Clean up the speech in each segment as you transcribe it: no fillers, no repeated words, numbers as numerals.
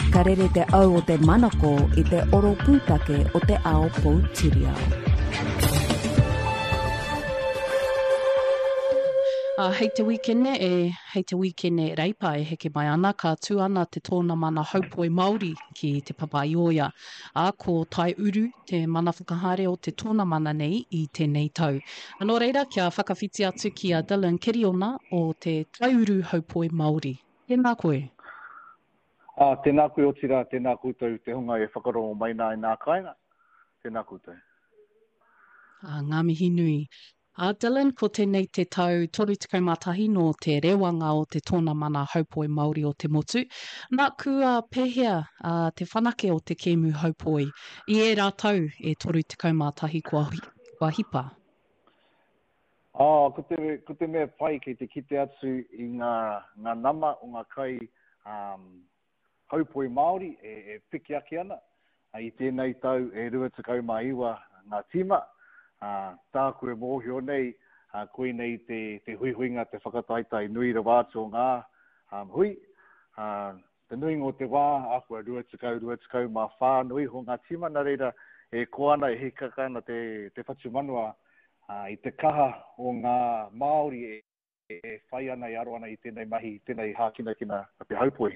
Ka rere te au o te manako I te oro pūtake o te ao Poutireo. Hei te wikene reipa e heke mai ana, ka tū ana te tōna mana haupoi Māori ki te Papaioia. Ko tai uru te mana whakahaere o te tōna mana nei I tēnei tau. Anō reira, kia whakawhiti atu ki a Dylan Kiriona o te tai uru haupoi Māori. Tēnā koe. Tēnā koe o tira, tēnā koutou te hunga e whakarongo mai nā I nā kāinga. Tēnā koutou. Ngā mihi nui. Dylan, ko tēnei te tau 31 no te rewanga o te tōna mana haupoi Māori o te motu. Nā kua pēhea te whanake o te kēmu haupoi. I e rātau e 31 kua hipa. Ko te mea pai kei te kite atu I ngā nama o ngā kai haupoi Māori e whiki aki ana. I tēnei tau e 29 ngā tīma. Tā koe mōhio nei, koe nei te huihuinga, te whakataitai nui ra wātu o ngā hui. Te nui ngō te wā, a koe 29 mā whānui ho ngā tima na reira e koana e hikakana te whatumanua I te kaha o ngā Māori e whai ana I aro ana I tēnei mahi, tēnei hākinakina a te haupoi.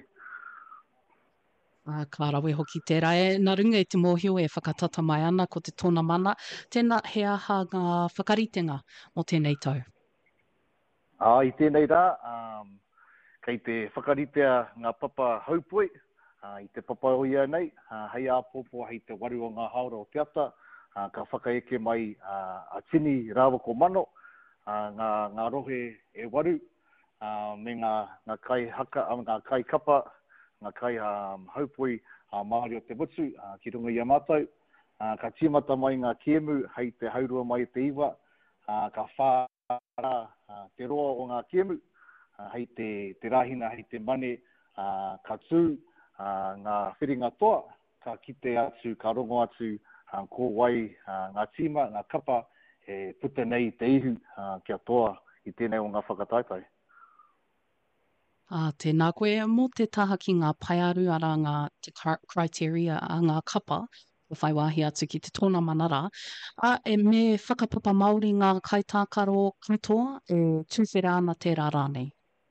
Ka rawe hoki tērā nā runga I te mōhio e whakatata mai ana ko te tōna mana. Tēnā he aha ngā whakaritenga o tēnei tau. I tēnei rā, kei te whakaritea ngā papa haupoi, I te papa o ia nei, hei a pōpō hei te waru o ngā haora o te ata, ka whakaeke mai a tini rāwa ko mano, ngā rohe e waru, me ngā kai haka, ngā kai kapa, ngā kai haupoi Māori o te mutu, ki runga I a mātou. Ka tīmata mai ngā kēmu, hei te haurua mai te iwa, ka whāra te roa o ngā kēmu, hei te rahina, hei te mane, ka tū, ngā whiringa toa, ka kite atu, ka rongo atu, ko wai ngā tīma, ngā kapa, e puta nei te ihu kia toa I tēnei o ngā whakataitai. Tēnā koe, mō te taha ki ngā paiaru ara ngā te criteria a ngā kapa, o whai wāhi atu ki te tōna manara, e me whakapapa Māori ngā kaitākaro katoa e tūwhera ana tērā rānei.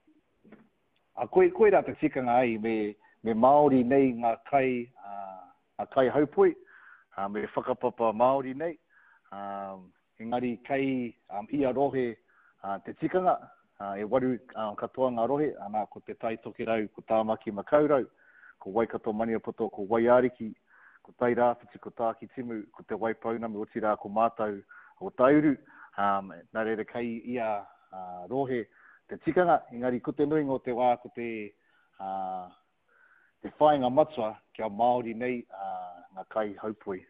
Koe rā te tikanga ai me Māori nei ngā kai haupoi, me whakapapa Māori nei, engari kai ia rohe te tikanga, e waru katoa ngā rohe, anā ko te tai toki rau, ko tāmaki makaurau, ko waikato mania poto, ko waiariki, ko tai rāwhiti, ko tāki timu, ko te waipaunami o tira ko mātau o tauru, nā reira kai ia rohe te tikanga, engari ko te nui ngō te wā, ko te whainga matua kia Māori nei ngā kai haupoi.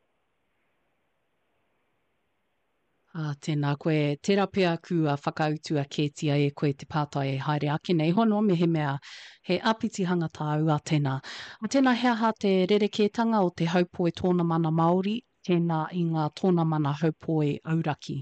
Tēnā koe, tērā pia kua whakautua kētia e koe te pātai e haere ake nei hono me he mea he apiti hangata au a tēnā. Tēnā he aha te rerekētanga o te haupoi tōna mana Māori, tēnā I ngā tōna mana haupoi auraki.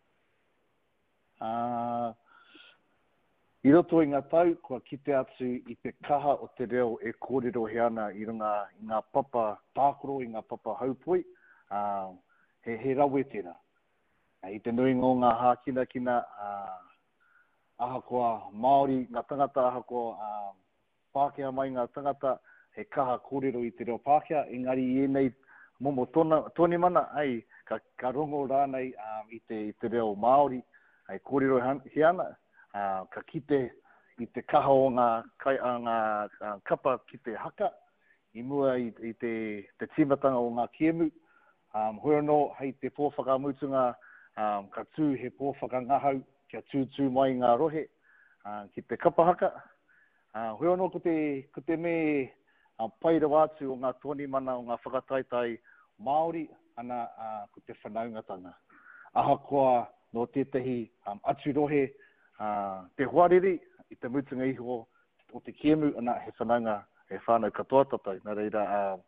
I roto I ngā tau, kua kite atu I te kaha o te reo e kōrero he ana I runga I ngā papa tākoro, I ngā papa haupoi, he rawe tēnā. I te nui ngō ngā hākinakina, ahakoa Māori, ngā tangata ahakoa Pākehā mai ngā tangata, he kaha kōrero I te reo Pākehā, engari I nei momo tōni mana, ka rongo rānei I te reo Māori, kōrero he ana, ka kite I te kaha o ngā kapa ki te haka, I mua I te timatanga o ngā kiemu, hoi anō hei te pōwhakamutunga, ka tū he pōwhakangahau, kia tū mai ngā rohe, ki te kapahaka. Hoi anō ko te me paira wātu o ngā tōni mana o ngā whakataitai Māori, ana ko te whanaungatanga. Ahakoa no tētahi atu rohe, te huariri, I te mutunga iho o te kiemu, ana he whanaunga, he whānau katoa tatai. Nā reira,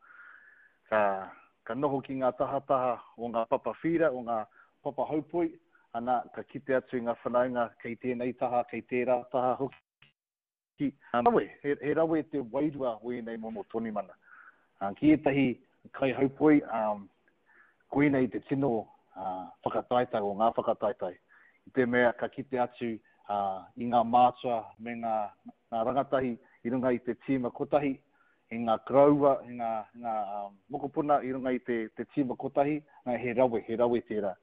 ka noho ki ngā tahataha o ngā papa whira, o ngā papa haupoi, ana ka kite atu I ngā whanaunga kei tēnei taha, kei tērā taha hoki. rawe, he rawe te wairua oi nei momo toni mana. Ki e tahi kai haupoi, koe nei te tino whakataitai o ngā whakataitai. I te mea ka kite atu i ngā mātua me ngā rangatahi i runga i te tīma kotahi, i ngā kraua, i ngā mokopuna i runga i te tīma kotahi, he rawe tērā.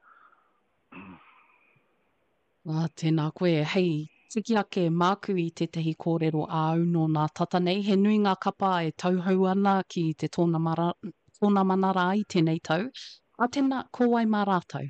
Tēnā koe, hei, tiki ake māku i te tehi kōrero āu no nā tata nei. He nui ngā kapa e tauhau ana ki te tōna manara i tēnei tau. A tēnā, ko wai mā rātau?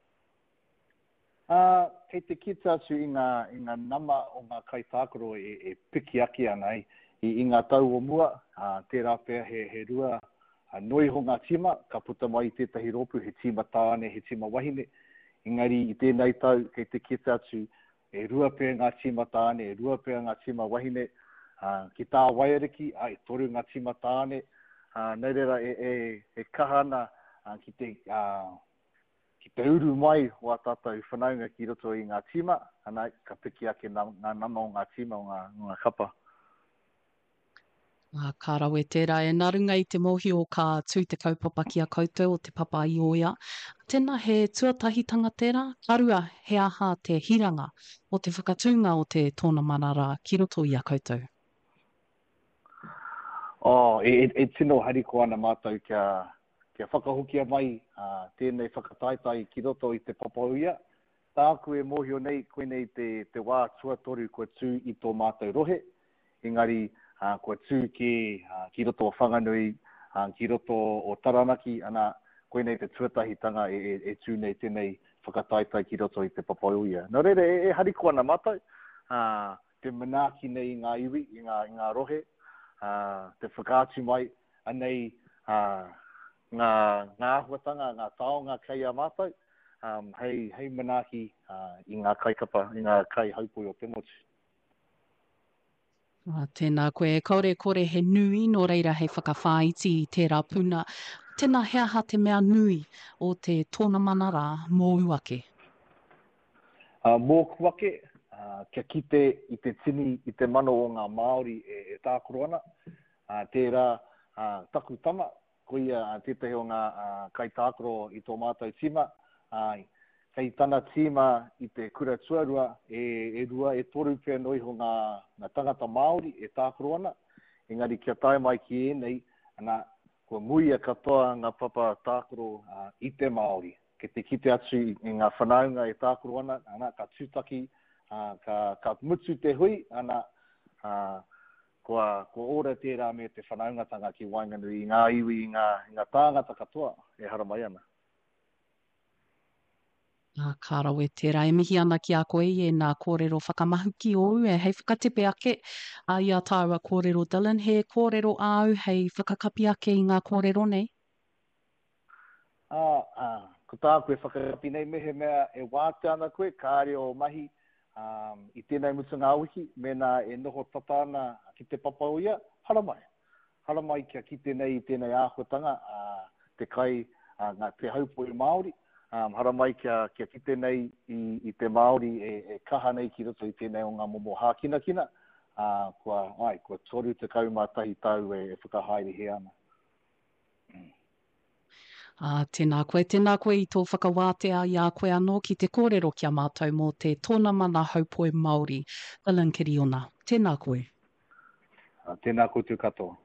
Kei te kita atu i ngā nama o ngā kaitākaro e piki ake ana i ngā tau o mua, tērā pēr he rua noi ho ngā tima, ka puta mai tētahi ropu, he tima tāne, he tima wahine. Engari i tēnei tau, kei te kita atu, e rua pēr ngā tima tāne, e rua pēr ngā tima wahine, ki tā waiariki, e toru ngā tima tāne, nei reira e kahana ki te uru mai o a tātou whanaunga ki roto i ngā tima, ana ka piki ake ngā nama o ngā tima o ngā kapa. Ka rawe tērā, e nā runga i te mohi o ka tū te kaupapa ki a koutou o te papa i oia. Tēnā he tuatahitanga tērā, karua he aha te hiranga o te whakatūnga o te tōna manara ki roto i a koutou. E tino hariko ana mātou kia whakahokia mai tēnei whakataitai ki roto i te papauia. Tā koe mohi o nei, koe nei te wā tuatoru koe tū i tō mātou rohe. Engari, koe tū ki roto o whanganui, ki roto o taranaki, ana koe nei te tuatahitanga e tū nei tēnei whakataitai ki roto i te papauia. Nō reira, e hariko ana mātou, te manaki nei ngā iwi, i ngā rohe, te whakaatu mai, anei ngā ahuatanga, ngā taonga kei a mātou, hei manaki i ngā kaikapa, i ngā kai haupoi o te motu. Tēnā koe, kore he nui, nō reira hei whakawhāiti i tērā puna. Tēnā he aha te mea nui o te tōna manara mō uake? Mō kuake, kia kite i te tini, i te mano o ngā Māori e tākoro ana. Tērā taku tama, koia tētahi o ngā kai tākoro i tō mātou tima. Kei tana tima i te kura tuarua, e rua e toru pēr noi ho ngā tangata Māori e tākoro ana. Engari kia tae mai ki nei, ana kua muia katoa ngā papa tākoro i te Māori. Ke te kite atu i ngā whanaunga e tākoro ana, ka tūtaki, ka mutu te hui, ana kua ora tērā me te whanaungatanga ki Wainganui, i ngā iwi, i ngā tāngata katoa e haramai ana. Ka rawe tērā, e mihi ana ki a koe e nā kōrero whakamahu ki ou, e hei whakatepe ake i a tāua kōrero Dylan, he kōrero au, hei whakakapi ake i ngā kōrero nei? Ko tā koe whakakapi nei mehe mea e wāte ana koe, kāre o mahi i tēnei mutunga auhi, mena e noho tatana ki te papauia, haramai. Haramai kia ki tēnei i tēnei āhuatanga, te kai te haupoi Māori, haramai kia kite nei i te Māori e kaha nei ki roto i tēnei o ngā momo hākinakina, kua toru te kaumātahi tau e whakahaere he ana. Tēnā koe i tō whakawātea i a koe anō ki te kōrero kia mātou mō te tōna mana haupoi Māori, Dylan Kiriona. Tēnā koe. Tēnā koe tū katoa.